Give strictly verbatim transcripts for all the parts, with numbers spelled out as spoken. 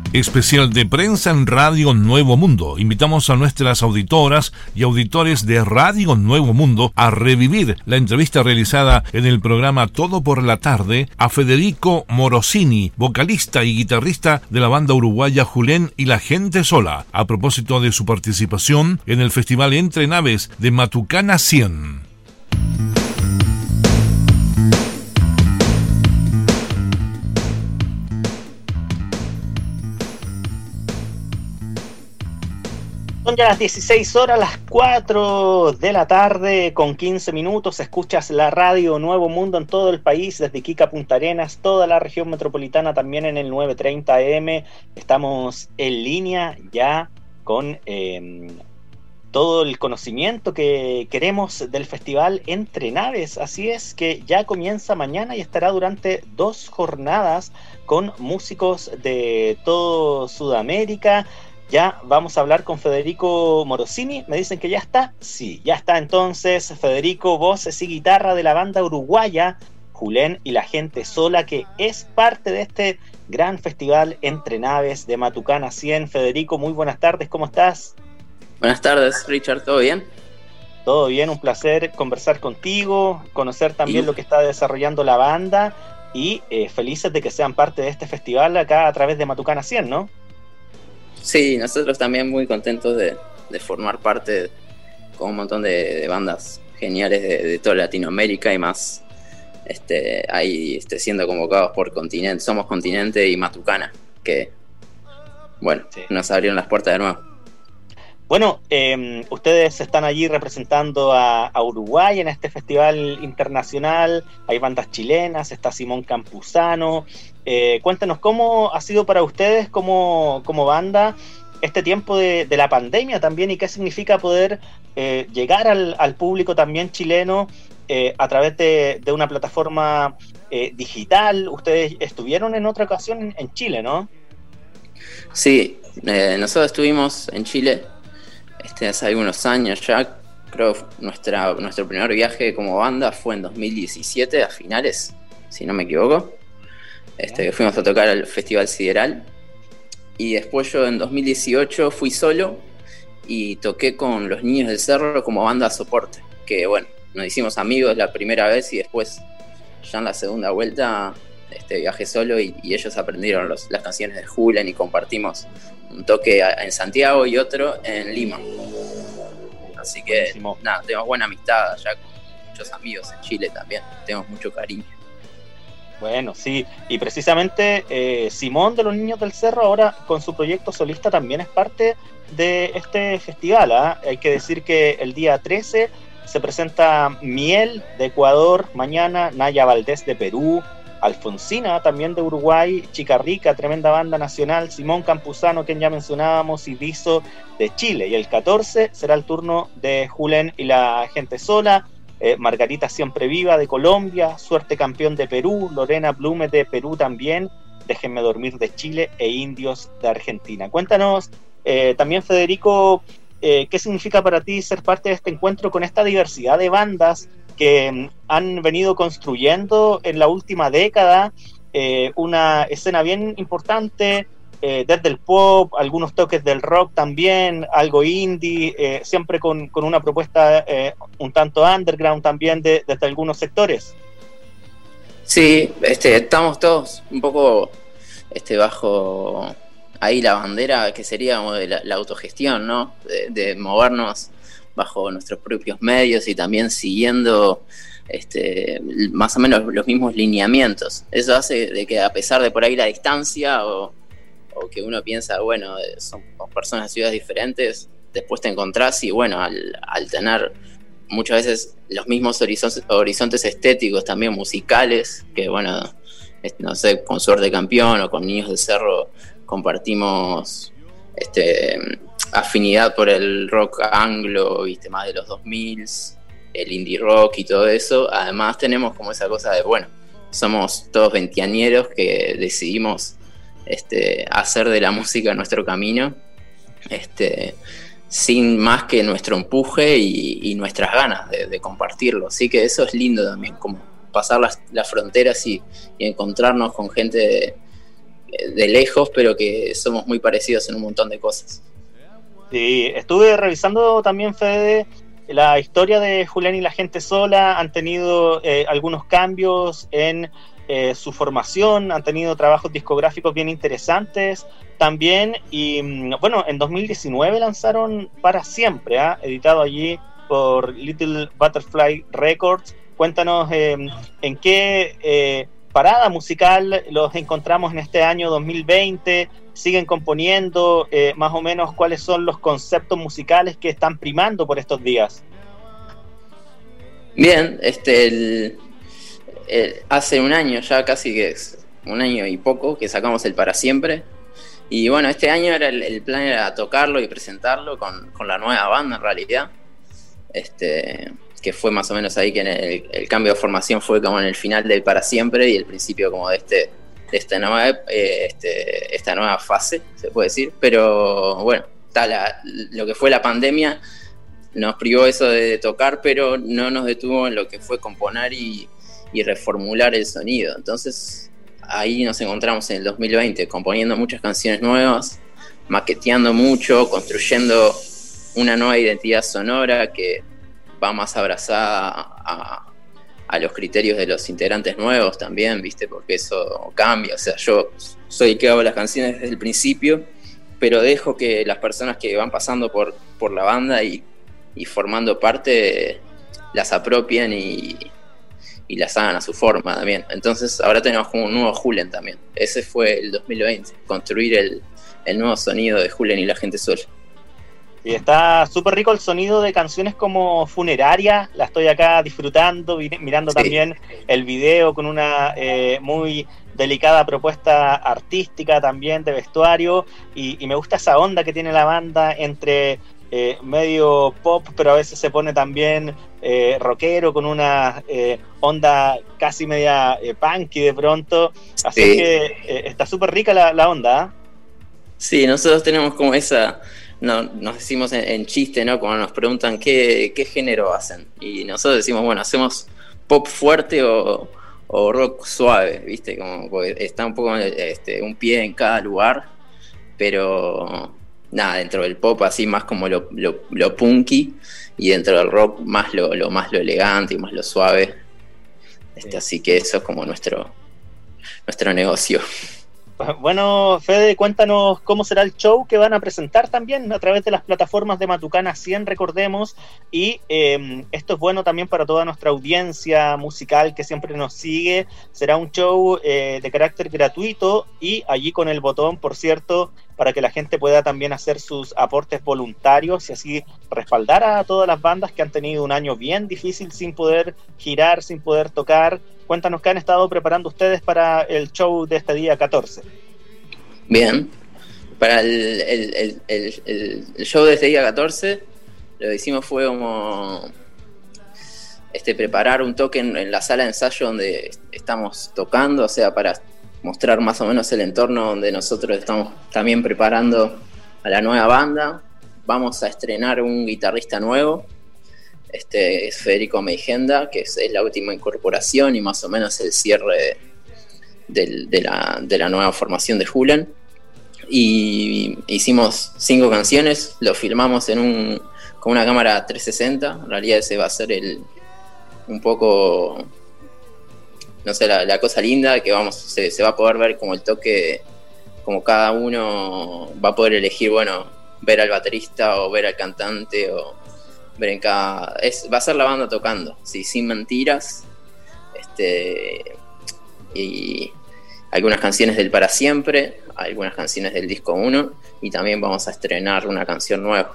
Especial de prensa en Radio Nuevo Mundo. Invitamos a nuestras auditoras y auditores de Radio Nuevo Mundo a revivir la entrevista realizada en el programa Todo por la Tarde a Federico Morosini, vocalista y guitarrista de la banda uruguaya Julen y la Gente Sola, a propósito de su participación en el Festival Entre Naves de Matucana cien. Son ya las dieciséis horas, las cuatro de la tarde con quince minutos. Escuchas la Radio Nuevo Mundo en todo el país, desde Iquique a Punta Arenas, toda la región metropolitana también en el novecientos treinta A M. Estamos en línea ya con eh, todo el conocimiento que queremos del Festival Entre Naves. Así es que ya comienza mañana y estará durante dos jornadas con músicos de todo Sudamérica. Ya vamos a hablar con Federico Morosini. Me dicen que ya está. Sí, ya está entonces. Federico, voces y guitarra de la banda uruguaya Julen y la Gente Sola, que es parte de este gran festival Entre Naves de Matucana cien. Federico, muy buenas tardes, ¿cómo estás? Buenas tardes, Richard, ¿todo bien? Todo bien, un placer conversar contigo, conocer también ¿Y? lo que está desarrollando la banda y eh, felices de que sean parte de este festival acá a través de Matucana cien, ¿no? Sí, nosotros también muy contentos de, de formar parte con un montón de, de bandas geniales de, de toda Latinoamérica y más, este, ahí este, siendo convocados por Continente, Somos Continente y Matucana, que bueno, sí. nos abrieron las puertas de nuevo. Bueno, eh, ustedes están allí representando a, a Uruguay en este festival internacional, hay bandas chilenas, está Simón Campuzano. Eh, cuéntanos cómo ha sido para ustedes como, como banda este tiempo de, de la pandemia también y qué significa poder eh, llegar al, al público también chileno eh, a través de, de una plataforma eh, digital. Ustedes estuvieron en otra ocasión en, en Chile, ¿no? Sí, eh, nosotros estuvimos en Chile este, hace algunos años ya. Creo que nuestra, nuestro primer viaje como banda fue en dos mil diecisiete, a finales, si no me equivoco. Este, fuimos a tocar al Festival Sideral y después yo en dos mil dieciocho fui solo y toqué con Los Niños del Cerro como banda de soporte, que bueno, nos hicimos amigos la primera vez y después ya en la segunda vuelta este, viajé solo y, y ellos aprendieron los, las canciones de Julen y compartimos un toque en Santiago y otro en Lima, así que Buenísimo. nada, tenemos buena amistad allá con muchos amigos en Chile también, tenemos mucho cariño. Bueno, sí, y precisamente eh, Simón de Los Niños del Cerro ahora con su proyecto solista también es parte de este festival, ¿eh? Hay que decir que el día trece se presenta Miel de Ecuador, mañana Naya Valdés de Perú, Alfonsina también de Uruguay, Chica Rica, tremenda banda nacional, Simón Campuzano, quien ya mencionábamos, y Viso de Chile, y el catorce será el turno de Julen y la Gente Sola. Eh, Margarita Siempre Viva de Colombia, Suerte Campeón de Perú, Lorena Blume de Perú también, Déjenme Dormir de Chile e Indios de Argentina. Cuéntanos eh, también, Federico, eh, ¿qué significa para ti ser parte de este encuentro con esta diversidad de bandas que mm, han venido construyendo en la última década eh, una escena bien importante? Eh, desde el pop, algunos toques del rock también, algo indie, eh, siempre con, con una propuesta eh, un tanto underground también de, desde algunos sectores. Sí, este, estamos todos un poco este, bajo ahí la bandera que sería de la, la autogestión, ¿no? De, de movernos bajo nuestros propios medios y también siguiendo este, más o menos los mismos lineamientos. Eso hace de que a pesar de por ahí la distancia o o que uno piensa, bueno, somos personas de ciudades diferentes, después te encontrás y bueno, al, al tener muchas veces los mismos horizontes, horizontes estéticos, también musicales, que bueno, no sé, con Suerte Campeón o con Niños del Cerro compartimos este, afinidad por el rock anglo, viste, más de los dos mil, el indie rock y todo eso. Además tenemos como esa cosa de, bueno, somos todos veinteañeros que decidimos Este, hacer de la música nuestro camino, este, sin más que nuestro empuje y, y nuestras ganas de, de compartirlo. Así que eso es lindo también, como pasar las, las fronteras y, y encontrarnos con gente de, de lejos, pero que somos muy parecidos en un montón de cosas. Sí, estuve revisando también, Fede, la historia de Julián y la Gente Sola. Han tenido eh, algunos cambios en eh, su formación, han tenido trabajos discográficos bien interesantes también, y bueno, en dos mil diecinueve lanzaron Para Siempre, ¿eh? editado allí por Little Butterfly Records. Cuéntanos eh, en qué eh, parada musical los encontramos en este año dos mil veinte. Siguen componiendo, eh, más o menos cuáles son los conceptos musicales que están primando por estos días. Bien, este el, el, hace un año ya, casi que es un año y poco, que sacamos el Para Siempre. Y bueno, este año era el, el plan era tocarlo y presentarlo con, con la nueva banda en realidad. Este, que fue más o menos ahí que en el, el cambio de formación fue como en el final del Para Siempre y el principio como de este de esta nueva eh, este, esta nueva fase, se puede decir. Pero bueno, tal, la, lo que fue la pandemia nos privó eso de tocar, pero no nos detuvo en lo que fue componer y, y reformular el sonido. Entonces ahí nos encontramos en el dos mil veinte componiendo muchas canciones nuevas, maqueteando mucho, construyendo una nueva identidad sonora que va más abrazada a, a los criterios de los integrantes nuevos también, ¿viste? Porque eso cambia. O sea, yo soy el que hago las canciones desde el principio, pero dejo que las personas que van pasando por, por la banda y, y formando parte las apropien y, y las hagan a su forma también. Entonces ahora tenemos como un nuevo Julen también. Ese fue el dos mil veinte, construir el, el nuevo sonido de Julen y la Gente Sola. Y está súper rico el sonido de canciones como Funeraria. La estoy acá disfrutando, mirando sí. también el video con una eh, muy delicada propuesta artística también de vestuario, y, y me gusta esa onda que tiene la banda entre eh, medio pop, pero a veces se pone también eh, rockero con una eh, onda casi media eh, punky de pronto, así sí. que eh, está súper rica la, la onda, ¿eh? Sí, nosotros tenemos como esa... No, nos decimos en, en chiste, ¿no? Cuando nos preguntan qué, qué género hacen. Y nosotros decimos, bueno, hacemos pop fuerte o, o rock suave, ¿viste? Como porque está un poco este, un pie en cada lugar. Pero nada, dentro del pop así más como lo, lo, lo punky. Y dentro del rock más lo, lo, más lo elegante y más lo suave. Este, sí. Así que eso es como nuestro, nuestro negocio. Bueno, Fede, cuéntanos cómo será el show que van a presentar también a través de las plataformas de Matucana cien, recordemos, y eh, esto es bueno también para toda nuestra audiencia musical que siempre nos sigue. Será un show eh, de carácter gratuito y allí con el botón, por cierto, para que la gente pueda también hacer sus aportes voluntarios y así respaldar a todas las bandas que han tenido un año bien difícil sin poder girar, sin poder tocar. Cuéntanos qué han estado preparando ustedes para el show de este día catorce. Bien, para el, el, el, el, el show de este día catorce lo que hicimos fue como este, preparar un toque en, en la sala de ensayo donde estamos tocando, o sea, para mostrar más o menos el entorno donde nosotros estamos también preparando a la nueva banda. Vamos a estrenar un guitarrista nuevo. Este es Federico Meigenda, que es, es la última incorporación y más o menos el cierre de, de, de, la, de la nueva formación de Julen. Y hicimos cinco canciones, lo filmamos en un, con una cámara trescientos sesenta. En realidad ese va a ser el un poco, no sé, la, la cosa linda, que vamos se, se va a poder ver como el toque, como cada uno va a poder elegir, bueno, ver al baterista o ver al cantante o ver en cada... Es, va a ser la banda tocando, sí, sin mentiras. Este, y algunas canciones del Para Siempre, algunas canciones del disco uno, y también vamos a estrenar una canción nueva.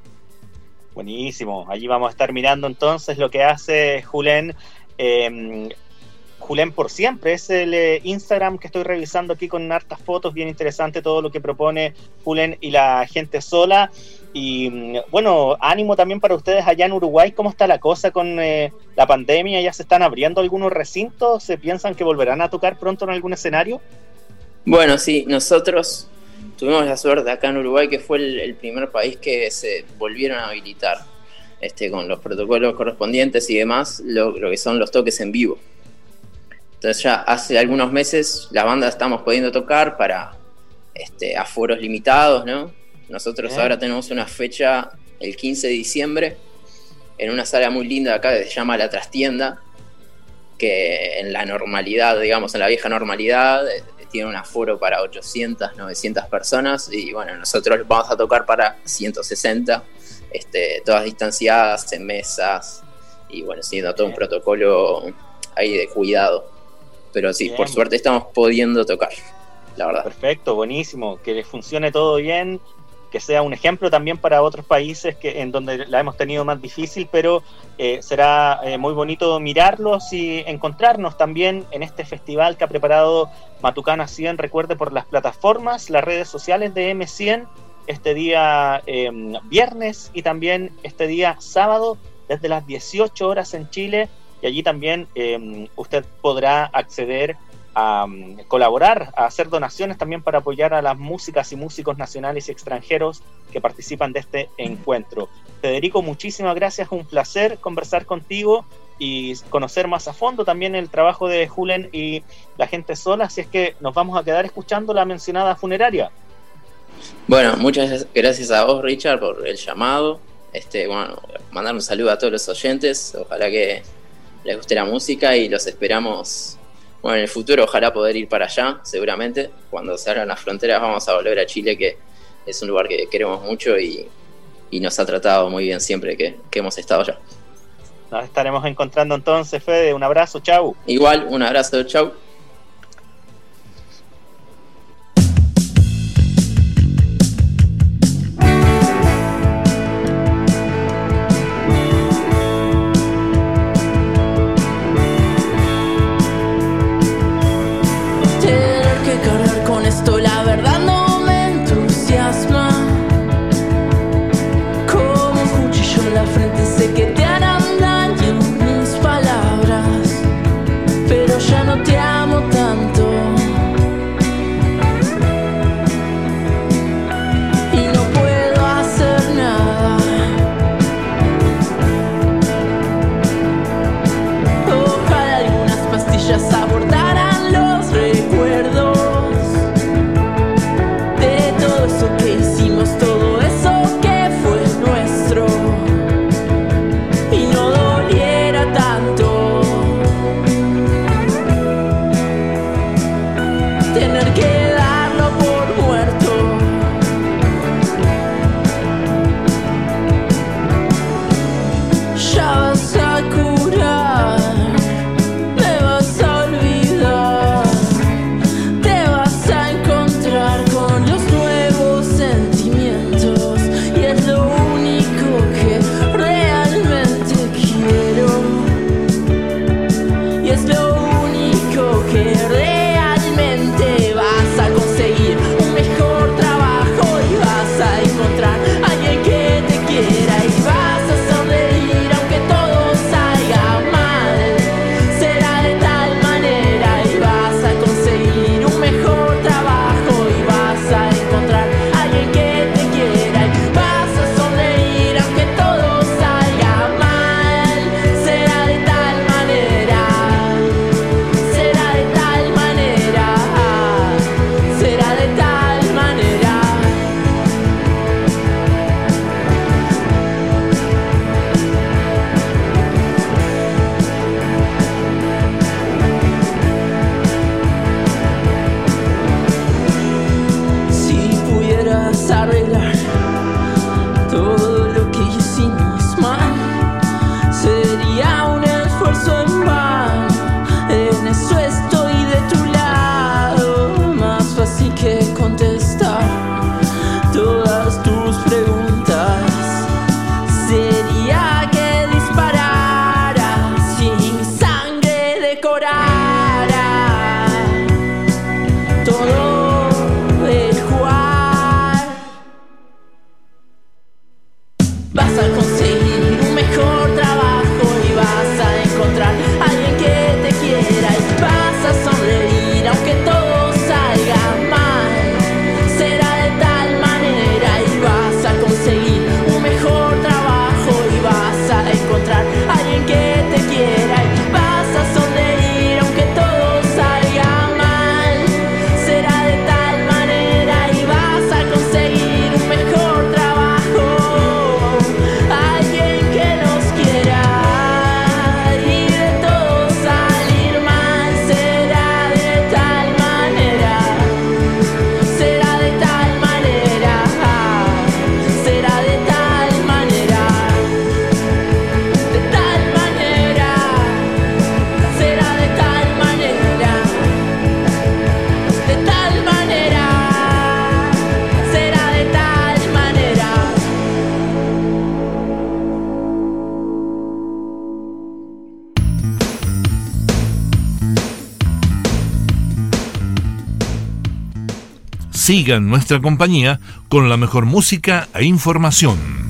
Buenísimo, allí vamos a estar mirando entonces lo que hace Julen. Eh, Julen por Siempre es el eh, Instagram que estoy revisando aquí con hartas fotos, bien interesante todo lo que propone Julen y la Gente Sola. Y bueno, ánimo también para ustedes allá en Uruguay. ¿Cómo está la cosa con eh, la pandemia? ¿Ya se están abriendo algunos recintos? ¿Se piensan que volverán a tocar pronto en algún escenario? Bueno, sí, nosotros tuvimos la suerte acá en Uruguay, que fue el, el primer país que se volvieron a habilitar este, con los protocolos correspondientes y demás, lo, lo que son los toques en vivo. Entonces ya hace algunos meses la banda estamos pudiendo tocar para este, aforos limitados, ¿no? Nosotros Bien. ahora tenemos una fecha el quince de diciembre en una sala muy linda acá que se llama La Trastienda, que en la normalidad, digamos, en la vieja normalidad, eh, tiene un aforo para ochocientas, novecientas personas, y bueno, nosotros vamos a tocar para ciento sesenta, este, todas distanciadas en mesas, y bueno, siendo todo un protocolo ahí de cuidado. Pero sí, bien. Por suerte estamos pudiendo tocar, la verdad. Perfecto, buenísimo, que les funcione todo bien, que sea un ejemplo también para otros países que en donde la hemos tenido más difícil, pero eh, será eh, muy bonito mirarlos y encontrarnos también en este festival que ha preparado Matucana cien. Recuerde, por las plataformas, las redes sociales de eme cien, este día eh, viernes y también este día sábado desde las dieciocho horas en Chile, y allí también eh, usted podrá acceder a um, colaborar, a hacer donaciones también para apoyar a las músicas y músicos nacionales y extranjeros que participan de este encuentro. Federico, muchísimas gracias, un placer conversar contigo y conocer más a fondo también el trabajo de Julen y la gente sola, así es que nos vamos a quedar escuchando la mencionada funeraria. Bueno, muchas gracias a vos, Richard, por el llamado. Este, bueno, mandar un saludo a todos los oyentes, ojalá que les guste la música y los esperamos. Bueno, en el futuro ojalá poder ir para allá, seguramente. Cuando se abran las fronteras vamos a volver a Chile, que es un lugar que queremos mucho y, y nos ha tratado muy bien siempre que, que hemos estado allá. Nos estaremos encontrando entonces, Fede. Un abrazo, chau. Igual, un abrazo, chau. La verdad no me entusiasma. Como un cuchillo en la frente, sé que te harán daño mis palabras, pero ya no te amo tanto. Y no puedo hacer nada. Ojalá algunas pastillas abordaran los recuerdos que hicimos, todo eso que fue nuestro, y no doliera tanto tener que darlo por muerto. Ya vas a curar, me vas a olvidar, te vas a encontrar con los sentimientos, y es lo único que realmente quiero, y es lo único que realmente vas a conseguir un mejor trabajo y vas a encontrar a alguien que te quiera y vas a sonreír aunque todo salga mal, será de tal manera y vas a conseguir un mejor trabajo y vas a encontrar alguien que te quiera y vas a sonreír aunque todo salga mal, será de tal manera. siga en nuestra compañía con la mejor música e información.